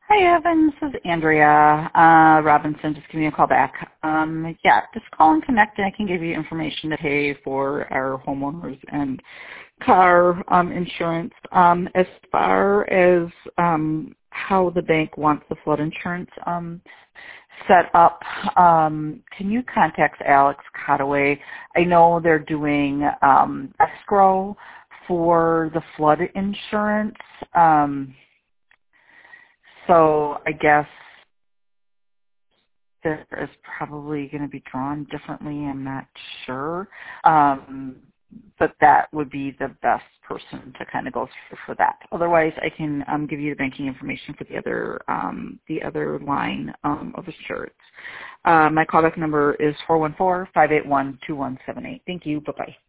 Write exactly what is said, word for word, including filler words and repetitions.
Hi, Evan. This is Andrea uh, Robinson. Just give me a call back. Um, yeah, just call and connect, and I can give you information to pay for our homeowners and car um, insurance. Um, as far as um, how the bank wants the flood insurance um, set up, um, can you contact Alex Cotaway? I know they're doing um, escrow for the flood insurance. Um, So I guess there is probably going to be drawn differently. I'm not sure. Um, but that would be the best person to kind of go through for that. Otherwise, I can um, give you the banking information for the other um, the other line um, of insurance. Uh, my callback number is four one four, five eight one, two one seven eight. Thank you. Bye-bye.